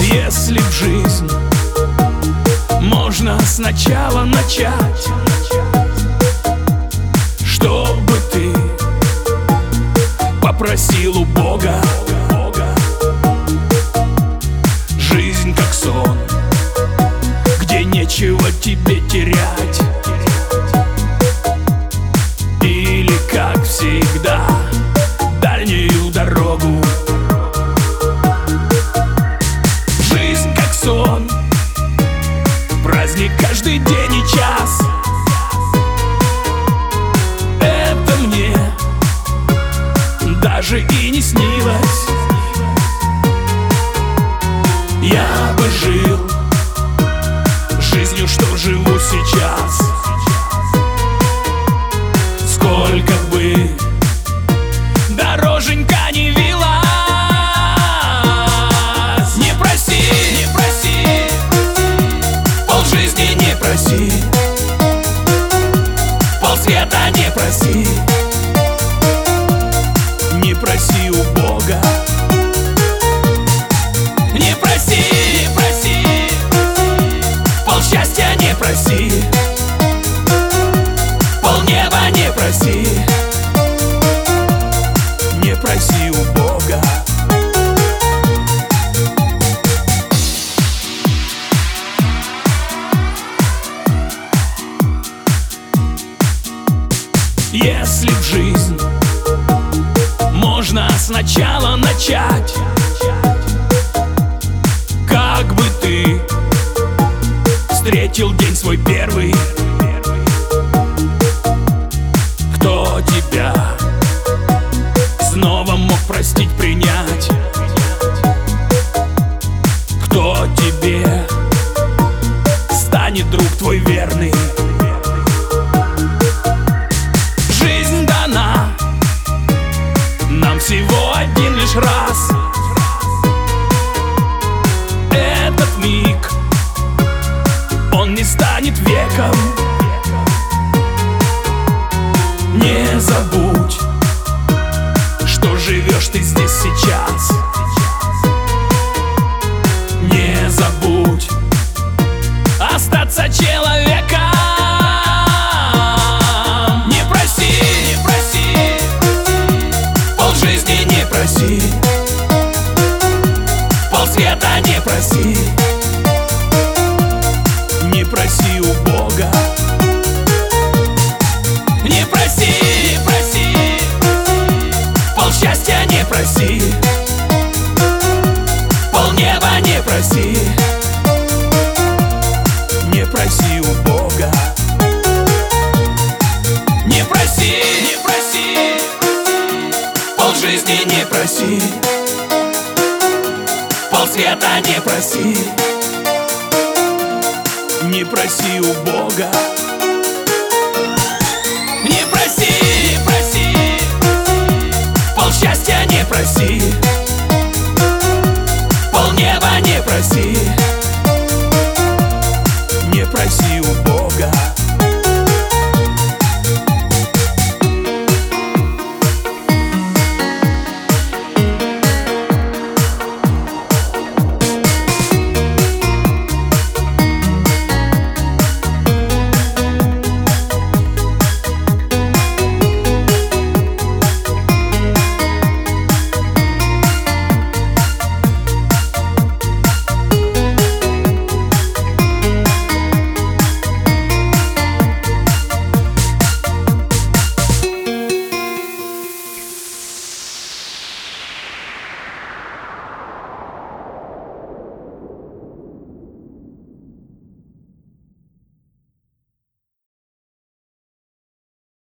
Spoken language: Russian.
Если в жизнь можно сначала начать, чтобы ты попросил у Бога. Жизнь как сон, где нечего тебе терять. Или, как всегда, дальнюю дорогу. Жизнь как сон, праздник каждый день и час. Это мне даже и не снилось. Я бы жил жизнью, что живу сейчас. Сколько бы дороженька не вилась. Не проси, не проси, полжизни не проси, полсвета не проси. Не проси у Бога. Не проси, не проси, полсчастья не проси, полнеба не проси. Не проси у Бога. Если в жизнь можно сначала начать, как бы ты встретил день свой первый? Кто тебя снова мог простить, принять? Кто тебе станет друг твой верный? Жизнь дана нам всего один лишь раз. Этот миг, он не станет веком. Не забудь, что живешь ты здесь сейчас. Не забудь остаться человеком. Не проси, не проси, полжизни не проси, полсвета не проси. Не проси у Бога. Не проси, не проси, полсчастья не проси, полнеба не проси. Не проси у Бога. Не проси, не проси, полжизни не проси, полсвета не проси. Не проси у Бога. Не проси, не проси, полсчастья не проси, полнеба не проси.